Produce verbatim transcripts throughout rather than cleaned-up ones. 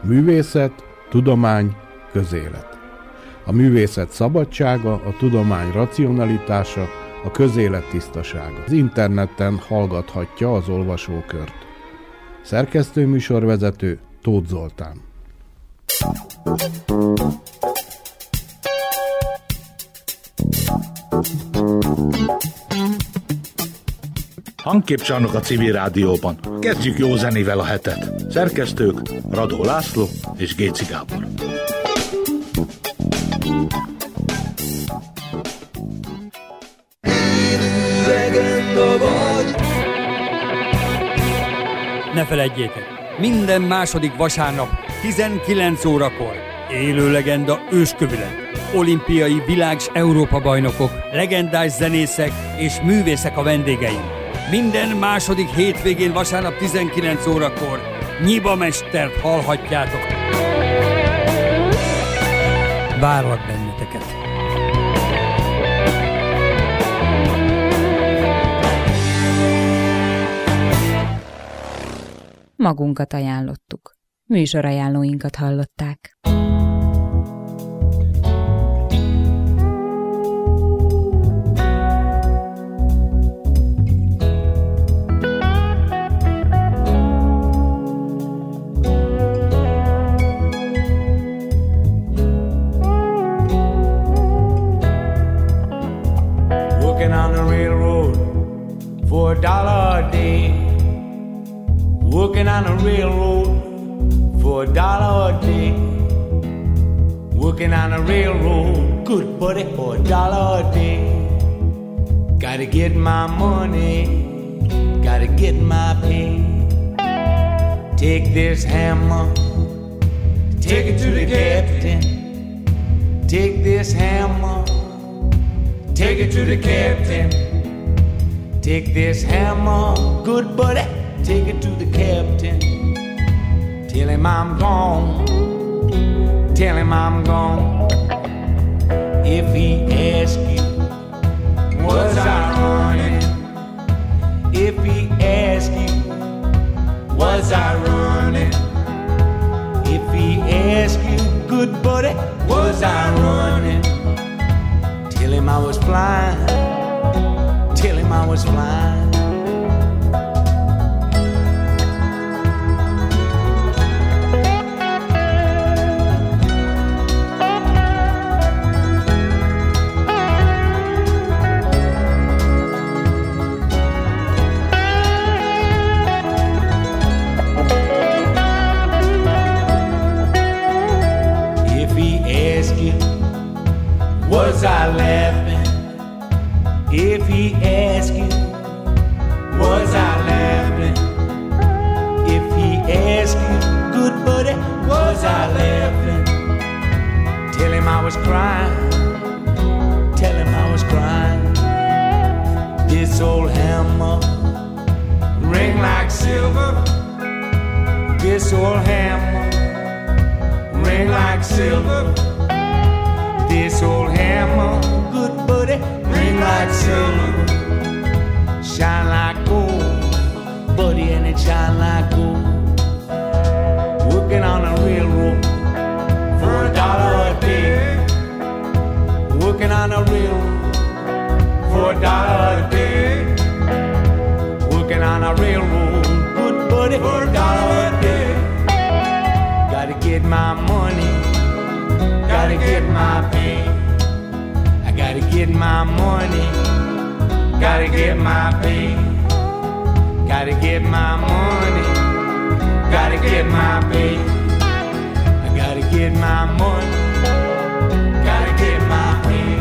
Művészet, tudomány, közélet. A művészet szabadsága, a tudomány racionalitása, a közélet tisztasága. Az interneten hallgathatja az olvasókört. Szerkesztő műsorvezető Tóth Zoltán. Hangképcsarnok a Civil Rádióban. Kezdjük jó zenével a hetet. Szerkesztők Radó László és Géci Gábor. Ne feledjétek, minden második vasárnap tizenkilenc órakor élő legenda őskövület. Olimpiai világ- s Európa-bajnokok, legendás zenészek és művészek a vendégeim. Minden második hétvégén vasárnap tizenkilenc órakor Nyiba mestert hallhatjátok. Várlak benneteket! Magunkat ajánlottuk. Műsorajánlóinkat hallották. Working on the railroad for a dollar a day. Working on a railroad for a dollar a day. Working on a railroad, good buddy, for a dollar a day. Gotta get my money, gotta get my pay. Take this hammer, take it to the captain. Take this hammer, take it to the captain. Take this hammer, good buddy, take it to the captain. Tell him I'm gone. Tell him I'm gone. If he asks you, was I running? If he asks you, was I running? If he asks you, good buddy, was I running? Tell him I was flying. Tell him I was flying. Was I laughing? If he asks you, was I laughing? If he asks you, good buddy, was I laughing? Tell him I was crying. Tell him I was crying. This old hammer ring like silver. This old hammer ring like silver. This old hammer, good buddy, ring like silver. Shine like gold, buddy, and it shine like gold. Working on a railroad for a dollar a day. Working on a railroad for a dollar a day. Working on a railroad, good buddy, for a dollar a day. Gotta get my money, gotta get my pay. I gotta get my money, gotta get my pay. Gotta get my money, gotta get my pay. I gotta get my money, gotta get my pay.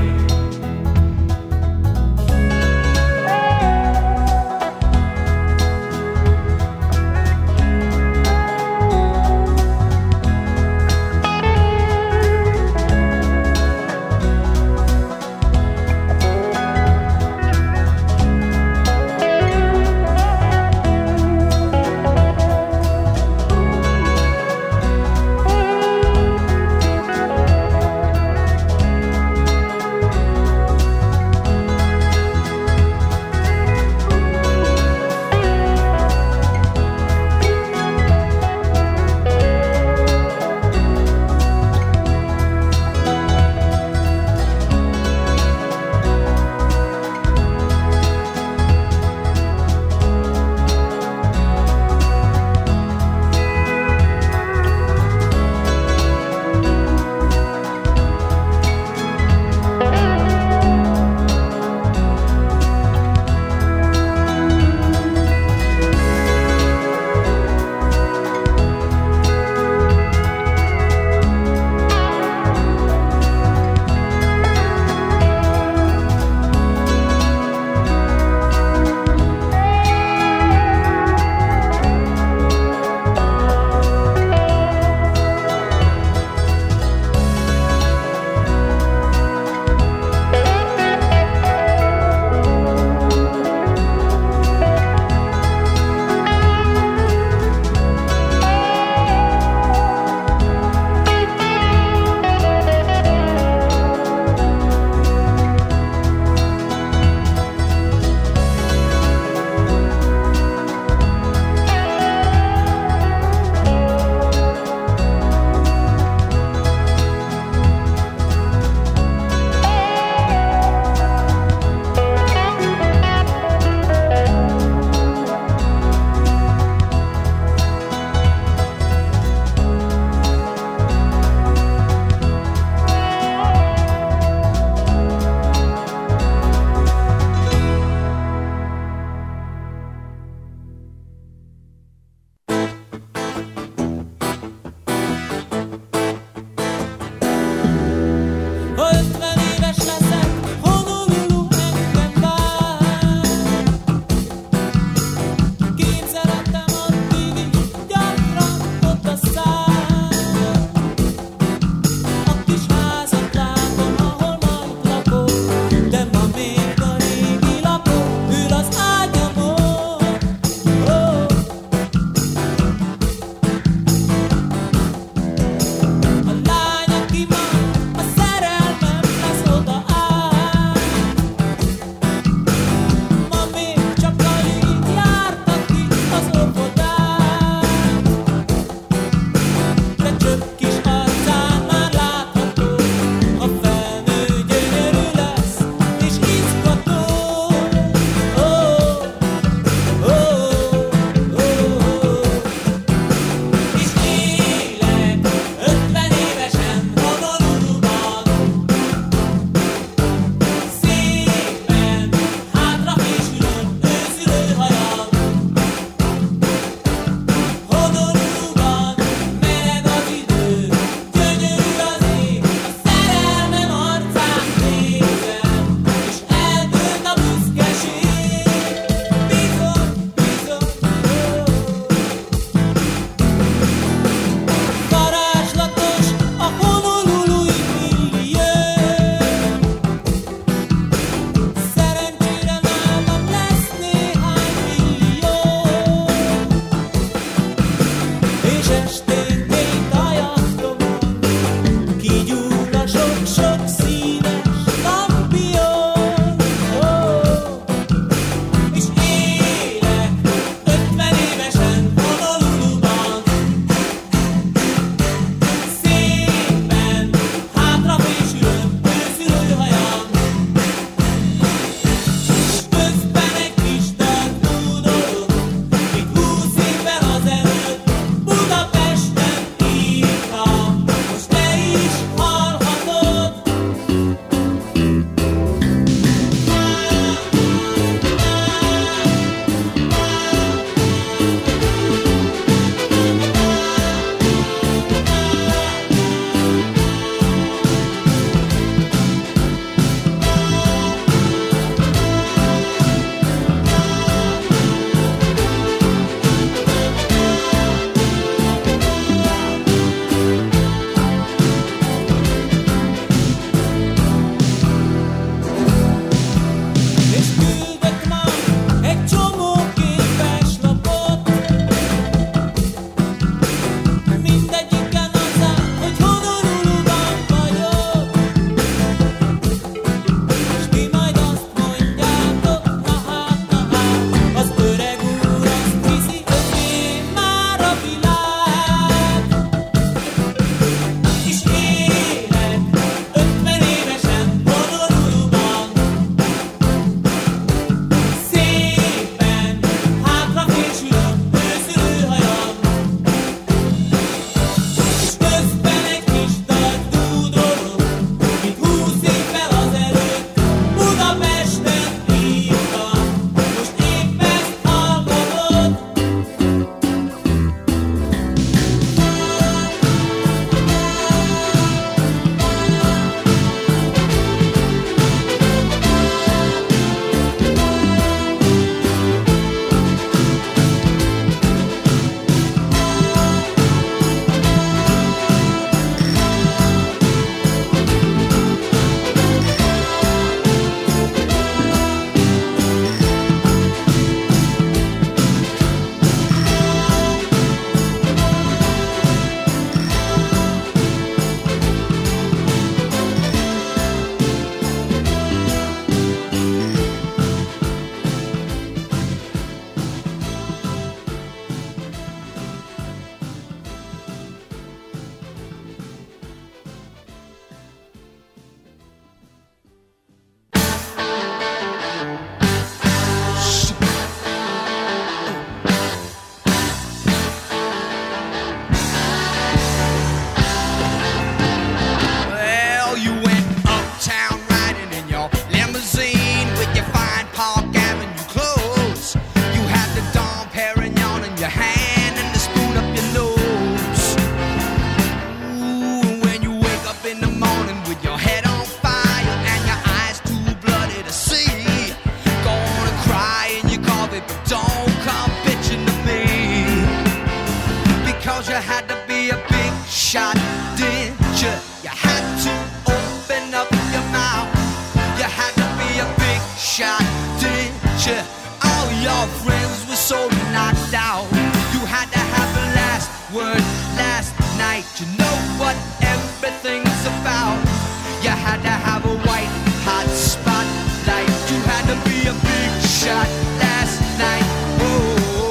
you know what everything's about. You had to have a white hot spotlight. You had to be a big shot last night. Oh.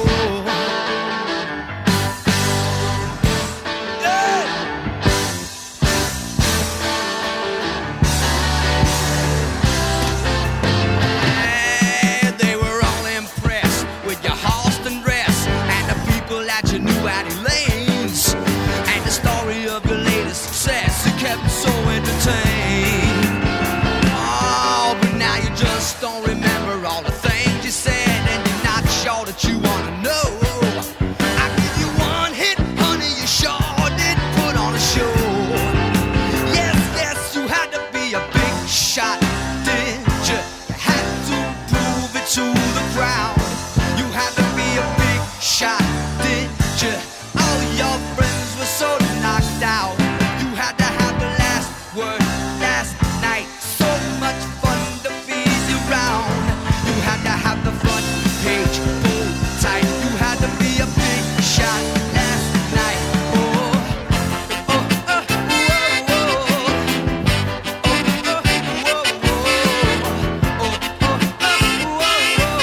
So entertained. Oh, but now you just don't remember all the things you said, and you're not sure that you want to know. I give you one hit, honey, you sure did put on a show. Yes, yes, you had to be a big shot, did you? You had to prove it to the crowd. You had to be a big shot, did you? All your friends were so knocked out. You had to have the last word last night. So much fun to be around. You had to have the front page pulled tight. You had to be a big shot last night. Oh, oh, oh, whoa, whoa. Oh, oh, whoa, whoa. Oh, oh, oh, whoa,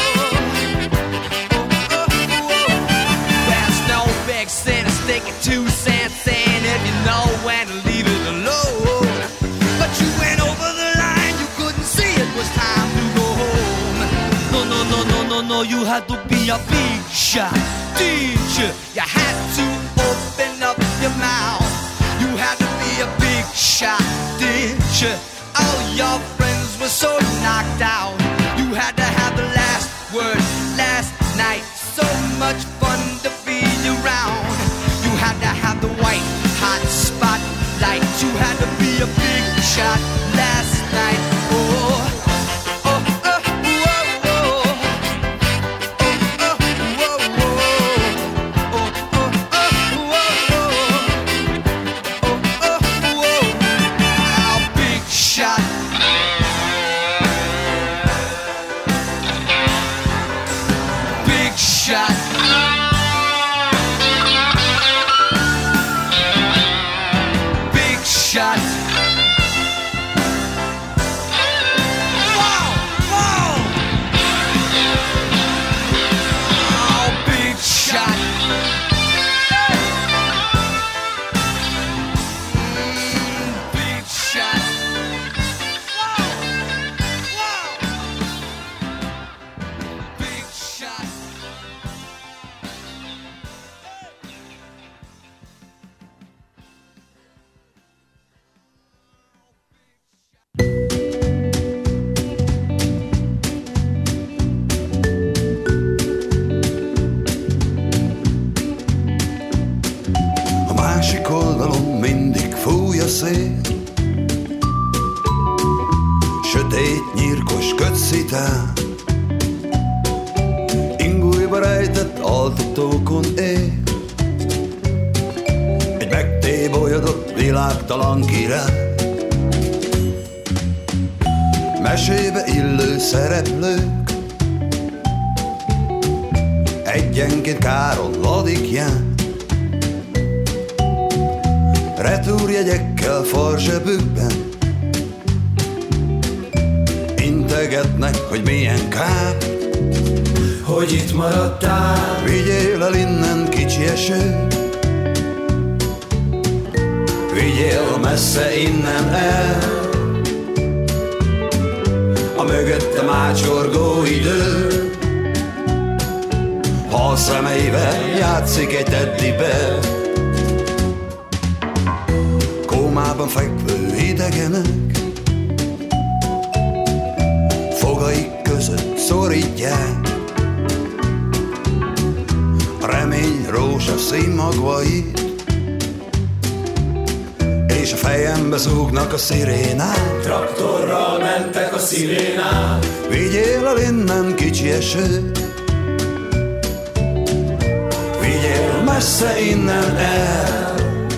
whoa. Oh, oh, whoa. There's no big sin to stick it two cents in if you know when to leave it alone. But you went over the line, you couldn't see it was time to go home. No, no, no, no, no, no, you had to be a big shot, did you? You had to open up your mouth. You had to be a big shot, did you? All your friends were so knocked out. You had to have the last word last night. So much fun to be around. You had to have the white hot spotlight. You had to be a big shot last night. Oh, oh, oh, whoa, whoa. Oh, oh, whoa, whoa. Oh, oh, oh, whoa, whoa. Oh, oh, whoa. Oh, big shot. Big shot. Shot. Whoa, whoa. Oh, big shot. Mm, big shot. Whoa, whoa. Big shot. Szél. Sötét, nyírkos kötszitán, ingújba rejtett altatókon él. Egy megtébolyodott világtalan király, mesébe illő szereplők, egyenként káron ladikján, retúrjegyekkel farzsebükben, integetnek, hogy milyen kár, hogy itt maradtál. Vigyél el innen, kicsi eső, vigyél messze innen el, a mögöttem átsorgó idő, hal szemeivel játszik egy teddibe. Kómában fekvő idegenek fogaik között szorítják a remény rózsaszín magvait, és a fejembe zúgnak a szirénák. Traktorral mentek a szirénák. Vigyél el innen, kicsi eső, vigyél messze innen el,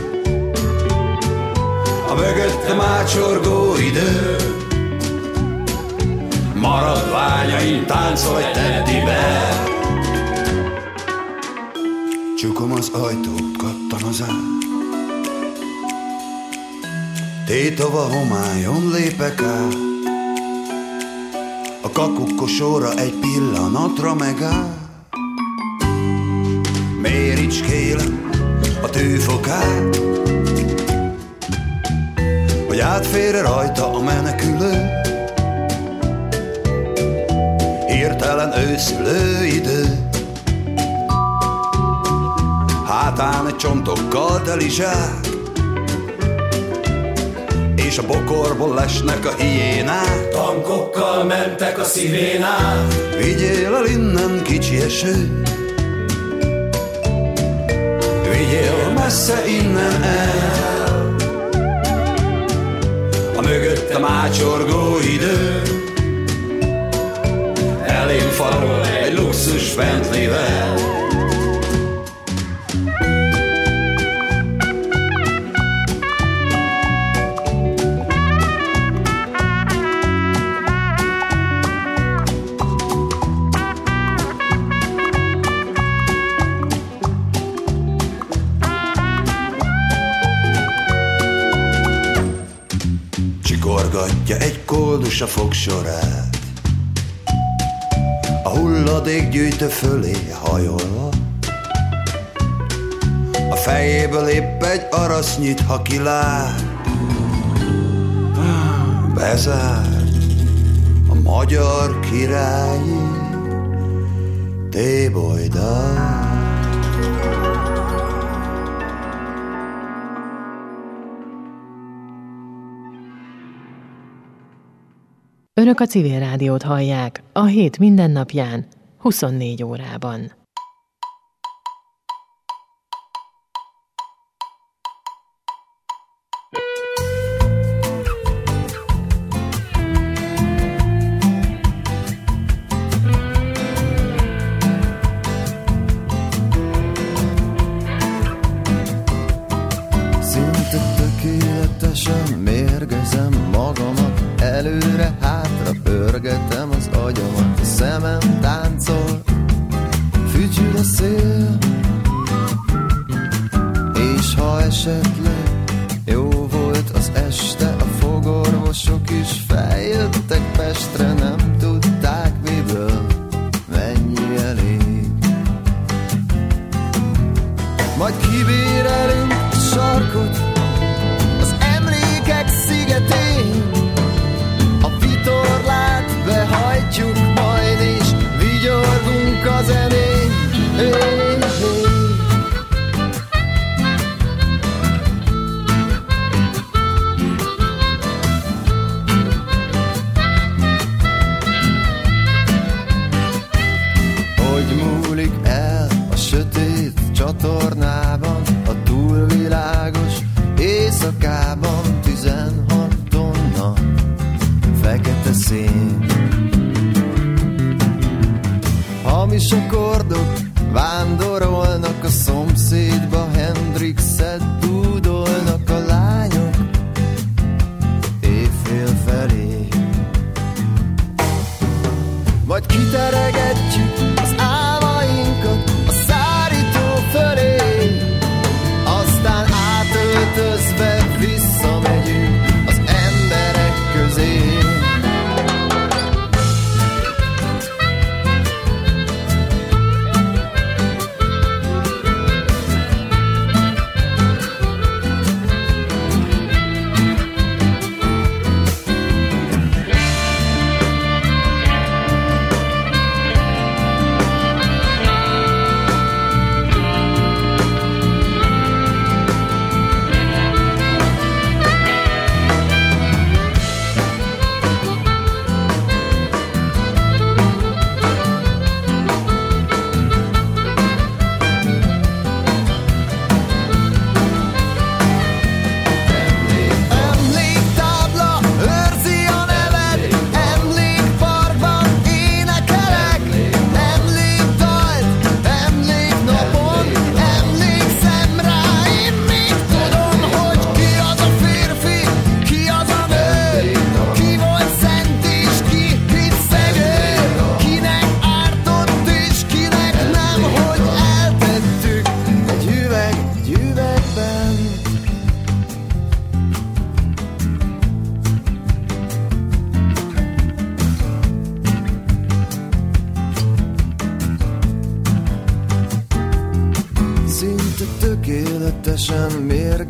a mögöttem átsorgó idő, maradványaim táncolj teddibe. Csukom az ajtót, kattan az át, Tétova homályon lépek át, a kakukkosóra egy pillanatra megáll. Méricskélem a tűfokát, hogy átfér rajta a menekülő. Hirtelen őszülő idő, hátán egy csontokkal teli zsák, és a bokorból lesnek a hiénák. Tankokkal mentek a szirénák. Vigyél el innen kicsi eső, vigyél messze innen el, a mögöttem ácsorgó idő. Elém farol egy luxus Bentleyvel. Csikorgatja egy koldus a fogsorát, a hulladékgyűjtő fölé hajolva. A fejéből épp egy arasznyit, ha kilát. Bezárt a magyar királyi tébolydal. Önök a Civil Rádiót hallják a hét mindennapján, huszonnégy órában. Szinte tökéletesen mérgezem magamat, előre-hátra pörgetem az agyamat, a szemem táncol, fütyül a szél. És ha esetleg jó volt az este, a fogorvosok is feljöttek Pestre, nem tudták miből, mennyi elég. Majd kibérelünk a sarkot az emlékek szigetén, a vitorlát behajtjuk majd, és vigyorgunk a zenén. Hey, hey. Hogy múlik el a sötét csatornában, a túlvilágos éjszakában, tizenhat tonna fekete szén. Hamis akkordok vándorolnak a szomszédba, Hendrixet dúdolnak a lányok éjfél felé. Majd kiteregetjük az álmainkat a szárító fölé, aztán átöltözve visszamegyünk az emberek közé.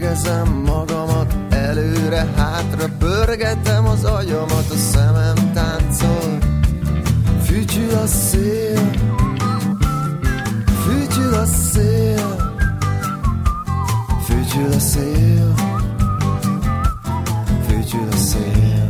mérgezem magamat, előre-hátra pörgetem az agyamat, a szemem táncol. Fütyül a szél, fütyül a szél, fütyül a szél, fütyül a szél.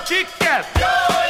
csikket! Jó